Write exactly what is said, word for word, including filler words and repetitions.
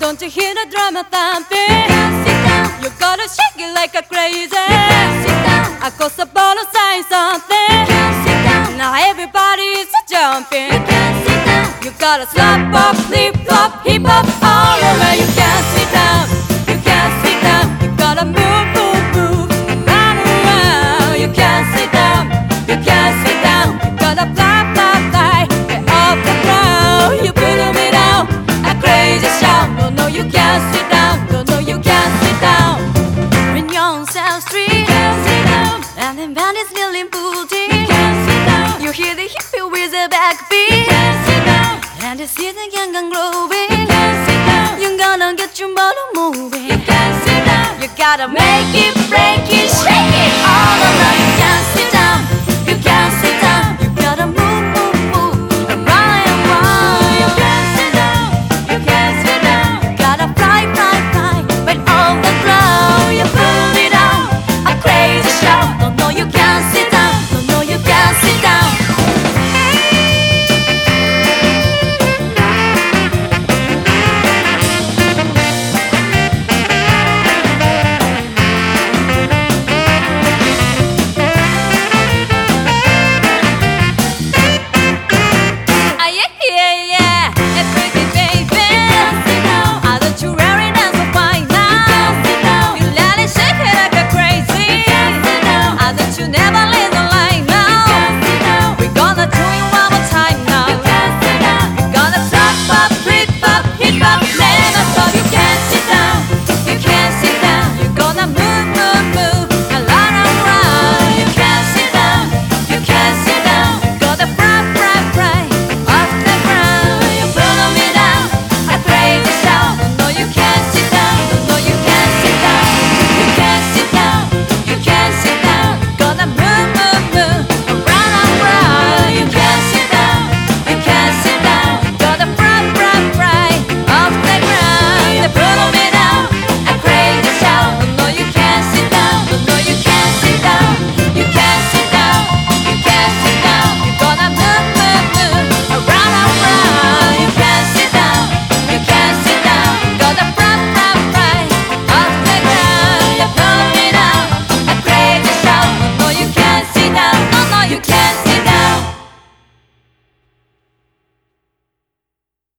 Don't you hear the drama thumping? You can't sit down. You gotta shake it like a crazy. You can't sit down. I got the ball to sign something. You can't sit down. Now everybody is jumping. You can't sit down. You gotta slap up, flip flop, hip hop all over. You can't sit down. You can't sit down. You gotta move, move, move, run around. You can't sit down. You can't sit down. You gotta fly, fly, fly, get off the ground. You put me down, a crazy shout. No, no, you can't sit down. No, no, you can't sit down. When you're on South Street, you can't sit down. And then bandits kneeling booty. You can't sit down. You hear the hippie with a backbeat. You can't sit down. And you see the young and glowing. You can't sit down. You're gonna get your bottom moving. You can't sit down. You gotta make it, break it, shake it.